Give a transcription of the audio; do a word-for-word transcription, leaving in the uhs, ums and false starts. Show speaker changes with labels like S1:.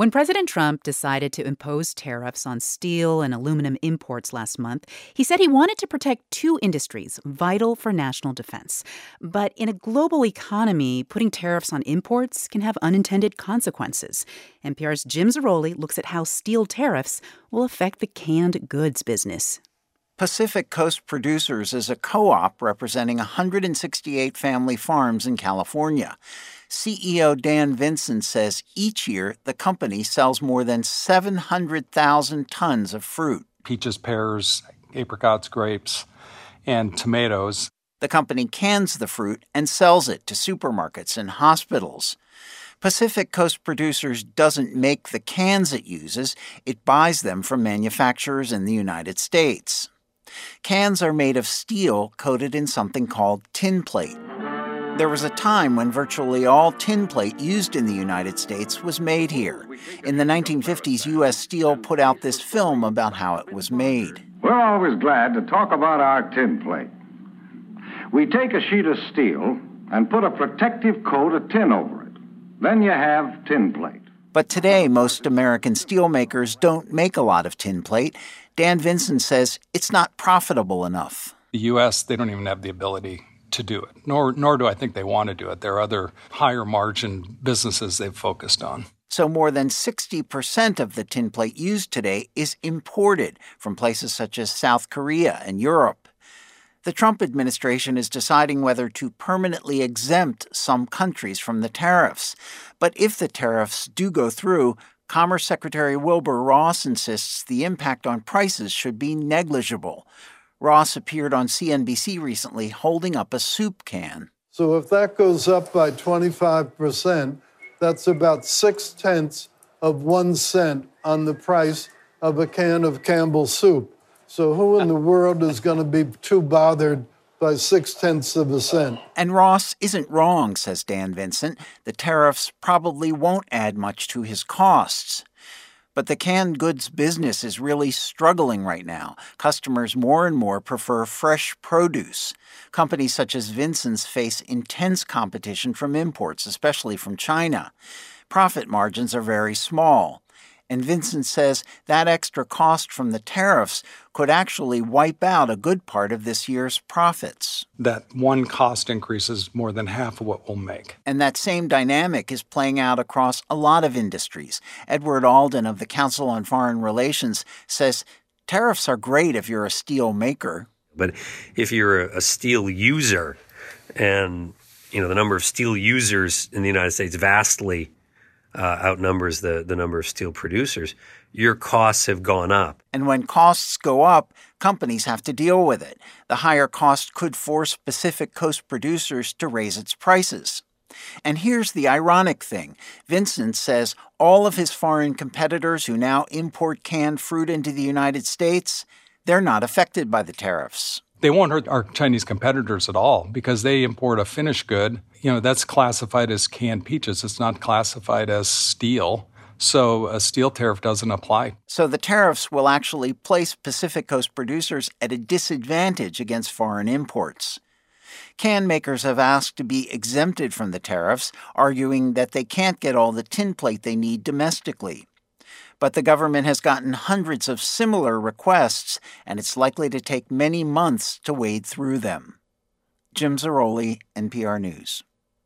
S1: When President Trump decided to impose tariffs on steel and aluminum imports last month, he said he wanted to protect two industries vital for national defense. But in a global economy, putting tariffs on imports can have unintended consequences. N P R's Jim Zarroli looks at how steel tariffs will affect the canned goods business.
S2: Pacific Coast Producers is a co-op representing one hundred sixty-eight family farms in California. C E O Dan Vinson says each year the company sells more than seven hundred thousand tons of fruit.
S3: Peaches, pears, apricots, grapes, and tomatoes.
S2: The company cans the fruit and sells it to supermarkets and hospitals. Pacific Coast Producers doesn't make the cans it uses. It buys them from manufacturers in the United States. Cans are made of steel coated in something called tin plate. There was a time when virtually all tin plate used in the United States was made here. In the nineteen fifties, U S Steel put out this film about how it was made.
S4: We're always glad to talk about our tin plate. We take a sheet of steel and put a protective coat of tin over it. Then you have tin plate.
S2: But today, most American steelmakers don't make a lot of tin plate. Dan Vinson says it's not profitable enough.
S3: The U S, they don't even have the ability to do it, nor nor do I think they want to do it. There are other higher margin businesses they've focused on.
S2: So more than sixty percent of the tin plate used today is imported from places such as South Korea and Europe. The Trump administration is deciding whether to permanently exempt some countries from the tariffs. But if the tariffs do go through, Commerce Secretary Wilbur Ross insists the impact on prices should be negligible. Ross appeared on C N B C recently holding up a soup can.
S5: So if that goes up by twenty-five percent, that's about six-tenths of one cent on the price of a can of Campbell's soup. So who in the world is going to be too bothered by six-tenths of a cent?
S2: And Ross isn't wrong, says Dan Vincent. The tariffs probably won't add much to his costs. But the canned goods business is really struggling right now. Customers more and more prefer fresh produce. Companies such as Vinson's face intense competition from imports, especially from China. Profit margins are very small. And Vincent says that extra cost from the tariffs could actually wipe out a good part of this year's profits.
S3: That one cost increase is more than half of what we'll make.
S2: And that same dynamic is playing out across a lot of industries. Edward Alden of the Council on Foreign Relations says tariffs are great if you're a steel maker.
S6: But if you're a steel user, and you know the number of steel users in the United States vastly Uh, outnumbers the, the number of steel producers, your costs have gone up.
S2: And when costs go up, companies have to deal with it. The higher cost could force Pacific Coast Producers to raise its prices. And here's the ironic thing. Vincent says all of his foreign competitors who now import canned fruit into the United States, they're not affected by the tariffs.
S3: They won't hurt our Chinese competitors at all because they import a finished good. You know, that's classified as canned peaches. It's not classified as steel. So a steel tariff doesn't apply.
S2: So the tariffs will actually place Pacific Coast Producers at a disadvantage against foreign imports. Can makers have asked to be exempted from the tariffs, arguing that they can't get all the tin plate they need domestically. But the government has gotten hundreds of similar requests, and it's likely to take many months to wade through them. Jim Zarroli, N P R News.